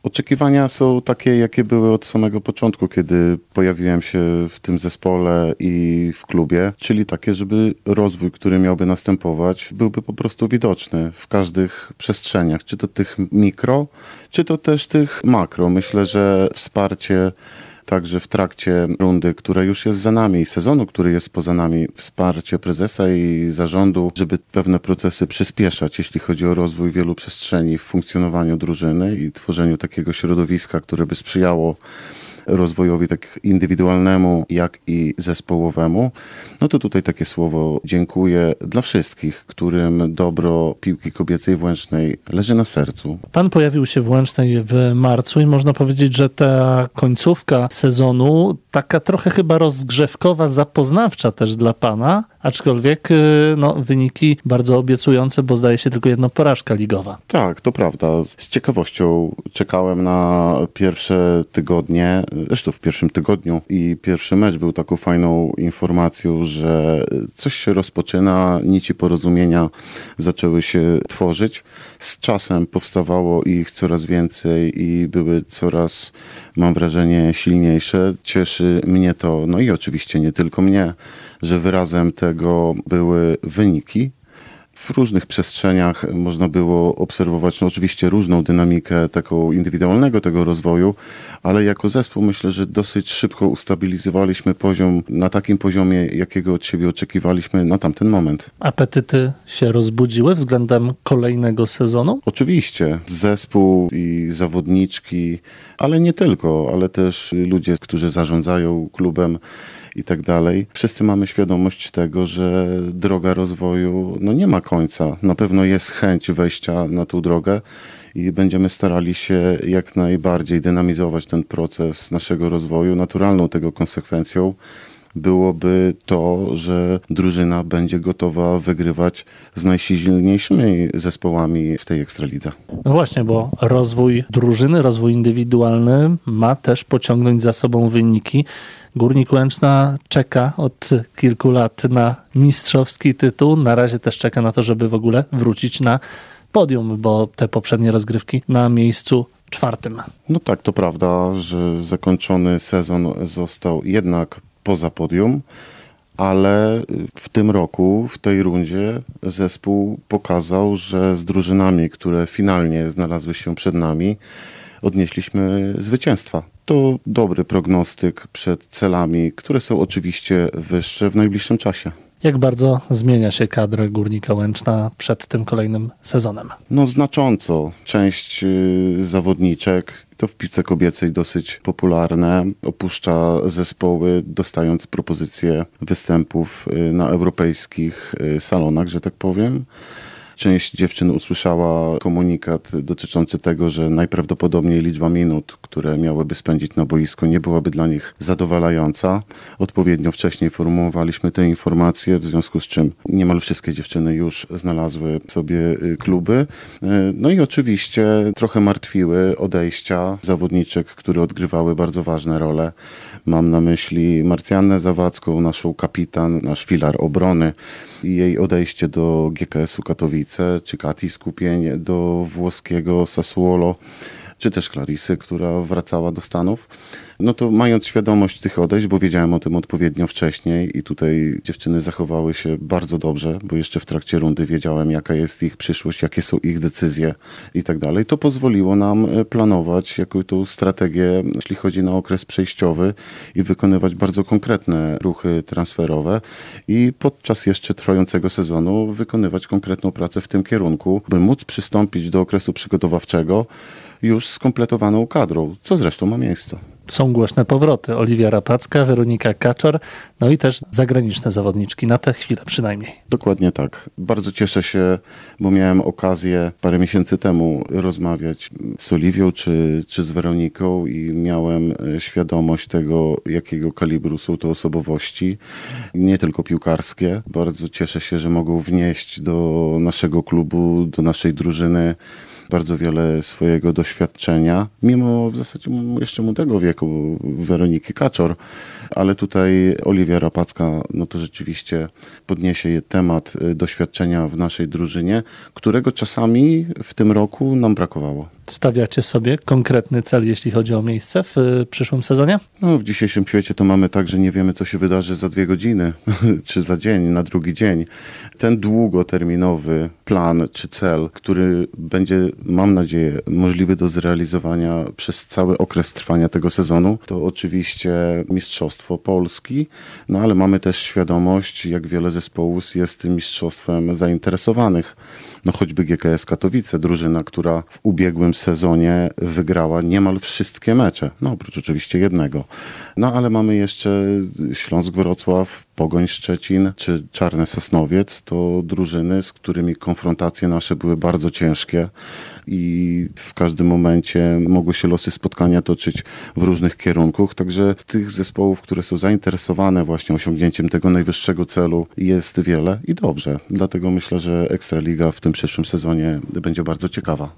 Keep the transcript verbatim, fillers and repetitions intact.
Oczekiwania są takie, jakie były od samego początku, kiedy pojawiłem się w tym zespole i w klubie, czyli takie, żeby rozwój, który miałby następować, byłby po prostu widoczny w każdych przestrzeniach, czy to tych mikro, czy to też tych makro. Myślę, że wsparcie także w trakcie rundy, która już jest za nami, i sezonu, który jest poza nami, wsparcie prezesa i zarządu, żeby pewne procesy przyspieszać, jeśli chodzi o rozwój wielu przestrzeni w funkcjonowaniu drużyny i tworzeniu takiego środowiska, które by sprzyjało rozwojowi tak indywidualnemu, jak i zespołowemu. No to tutaj takie słowo dziękuję dla wszystkich, którym dobro piłki kobiecej w Łęcznej leży na sercu. Pan pojawił się w Łęcznej w marcu i można powiedzieć, że ta końcówka sezonu taka trochę chyba rozgrzewkowa, zapoznawcza też dla pana, aczkolwiek no, wyniki bardzo obiecujące, bo zdaje się tylko jedna porażka ligowa. Tak, to prawda. Z ciekawością czekałem na pierwsze tygodnie, zresztą w pierwszym tygodniu i pierwszy mecz był taką fajną informacją, że coś się rozpoczyna, nici porozumienia zaczęły się tworzyć. Z czasem powstawało ich coraz więcej i były coraz, mam wrażenie, silniejsze. Cieszy mnie to, no i oczywiście nie tylko mnie, że wyrazem tego były wyniki. W różnych przestrzeniach można było obserwować no oczywiście różną dynamikę taką indywidualnego tego rozwoju, ale jako zespół myślę, że dosyć szybko ustabilizowaliśmy poziom na takim poziomie, jakiego od siebie oczekiwaliśmy na tamten moment. Apetyty się rozbudziły względem kolejnego sezonu? Oczywiście. Zespół i zawodniczki, ale nie tylko, ale też ludzie, którzy zarządzają klubem i tak dalej. Wszyscy mamy świadomość tego, że droga rozwoju no nie ma końca. Na pewno jest chęć wejścia na tą drogę i będziemy starali się jak najbardziej dynamizować ten proces naszego rozwoju. Naturalną tego konsekwencją byłoby to, że drużyna będzie gotowa wygrywać z najsilniejszymi zespołami w tej Ekstralidze. No właśnie, bo rozwój drużyny, rozwój indywidualny ma też pociągnąć za sobą wyniki. Górnik Łęczna czeka od kilku lat na mistrzowski tytuł. Na razie też czeka na to, żeby w ogóle wrócić na podium, bo te poprzednie rozgrywki na miejscu czwartym. No tak, to prawda, że zakończony sezon został jednak poza podium, ale w tym roku, w tej rundzie zespół pokazał, że z drużynami, które finalnie znalazły się przed nami, odnieśliśmy zwycięstwa. To dobry prognostyk przed celami, które są oczywiście wyższe w najbliższym czasie. Jak bardzo zmienia się kadra Górnika Łęczna przed tym kolejnym sezonem? No znacząco. Część y, zawodniczek, to w piłce kobiecej dosyć popularne, opuszcza zespoły, dostając propozycje występów y, na europejskich y, salonach, że tak powiem. Część dziewczyn usłyszała komunikat dotyczący tego, że najprawdopodobniej liczba minut, które miałyby spędzić na boisku, nie byłaby dla nich zadowalająca. Odpowiednio wcześniej formułowaliśmy te informacje, w związku z czym niemal wszystkie dziewczyny już znalazły sobie kluby. No i oczywiście trochę martwiły odejścia zawodniczek, które odgrywały bardzo ważne role. Mam na myśli Marcjannę Zawadzką, naszą kapitan, nasz filar obrony i jej odejście do G K S-u Katowice, czy Kati Skupień do włoskiego Sassuolo, czy też Clarisy, która wracała do Stanów. No to mając świadomość tych odejść, bo wiedziałem o tym odpowiednio wcześniej i tutaj dziewczyny zachowały się bardzo dobrze, bo jeszcze w trakcie rundy wiedziałem, jaka jest ich przyszłość, jakie są ich decyzje i tak dalej. To pozwoliło nam planować jakąś tą strategię, jeśli chodzi na okres przejściowy i wykonywać bardzo konkretne ruchy transferowe i podczas jeszcze trwającego sezonu wykonywać konkretną pracę w tym kierunku, by móc przystąpić do okresu przygotowawczego już skompletowaną kadrą, co zresztą ma miejsce. Są głośne powroty. Oliwia Rapacka, Weronika Kaczor, no i też zagraniczne zawodniczki, na tę chwilę przynajmniej. Dokładnie tak. Bardzo cieszę się, bo miałem okazję parę miesięcy temu rozmawiać z Oliwią czy, czy z Weroniką i miałem świadomość tego, jakiego kalibru są to osobowości, nie tylko piłkarskie. Bardzo cieszę się, że mogą wnieść do naszego klubu, do naszej drużyny bardzo wiele swojego doświadczenia, mimo w zasadzie jeszcze młodego wieku Weroniki Kaczor, ale tutaj Oliwia Rapacka, no to rzeczywiście podniesie temat doświadczenia w naszej drużynie, którego czasami w tym roku nam brakowało. Stawiacie sobie konkretny cel, jeśli chodzi o miejsce w przyszłym sezonie? No, w dzisiejszym świecie to mamy tak, że nie wiemy, co się wydarzy za dwie godziny, czy za dzień, na drugi dzień. Ten długoterminowy plan czy cel, który będzie, mam nadzieję, możliwy do zrealizowania przez cały okres trwania tego sezonu, to oczywiście Mistrzostwo Polski, no ale mamy też świadomość, jak wiele zespołów jest tym mistrzostwem zainteresowanych. No choćby G K S Katowice, drużyna, która w ubiegłym sezonie wygrała niemal wszystkie mecze. No oprócz oczywiście jednego. No ale mamy jeszcze Śląsk Wrocław, Pogoń Szczecin czy Czarny Sosnowiec. To drużyny, z którymi konfrontacje nasze były bardzo ciężkie i w każdym momencie mogły się losy spotkania toczyć w różnych kierunkach. Także tych zespołów, które są zainteresowane właśnie osiągnięciem tego najwyższego celu, jest wiele i dobrze. Dlatego myślę, że Ekstraliga w tym przyszłym sezonie będzie bardzo ciekawa.